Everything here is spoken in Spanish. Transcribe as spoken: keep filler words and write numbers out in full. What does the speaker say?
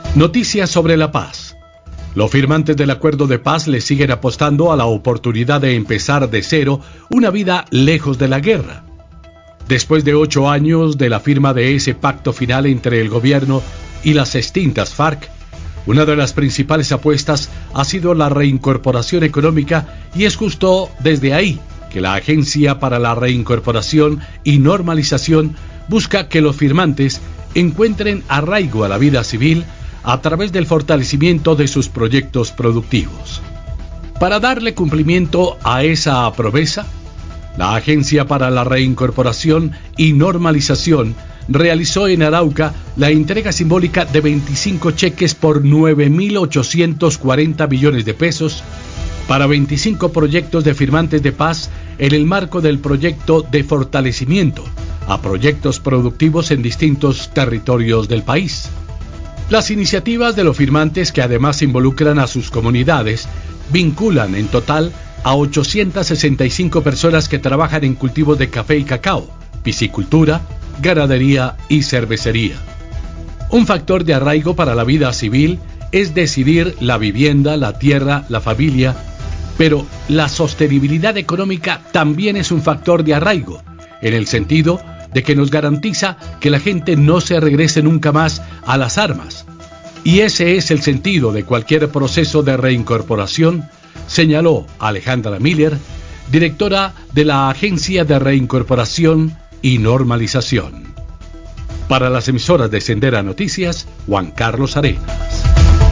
Noticias sobre la paz. Los firmantes del acuerdo de paz le siguen apostando a la oportunidad de empezar de cero una vida lejos de la guerra. Después de ocho años de la firma de ese pacto final entre el gobierno y las extintas FARC, una de las principales apuestas ha sido la reincorporación económica, y es justo desde ahí que la Agencia para la Reincorporación y Normalización busca que los firmantes encuentren arraigo a la vida civil a través del fortalecimiento de sus proyectos productivos. Para darle cumplimiento a esa promesa, la Agencia para la Reincorporación y Normalización realizó en Arauca la entrega simbólica de veinticinco cheques por nueve mil ochocientos cuarenta millones de pesos para veinticinco proyectos de firmantes de paz en el marco del proyecto de fortalecimiento a proyectos productivos en distintos territorios del país. Las iniciativas de los firmantes, que además involucran a sus comunidades, vinculan en total a ochocientas sesenta y cinco personas que trabajan en cultivos de café y cacao, piscicultura, ganadería y cervecería. Un factor de arraigo para la vida civil es decidir la vivienda, la tierra, la familia, pero la sostenibilidad económica también es un factor de arraigo, en el sentido de que nos garantiza que la gente no se regrese nunca más a las armas. Y ese es el sentido de cualquier proceso de reincorporación, señaló Alejandra Miller, directora de la Agencia de Reincorporación y Normalización. Para las emisoras de Sendera Noticias, Juan Carlos Arenas.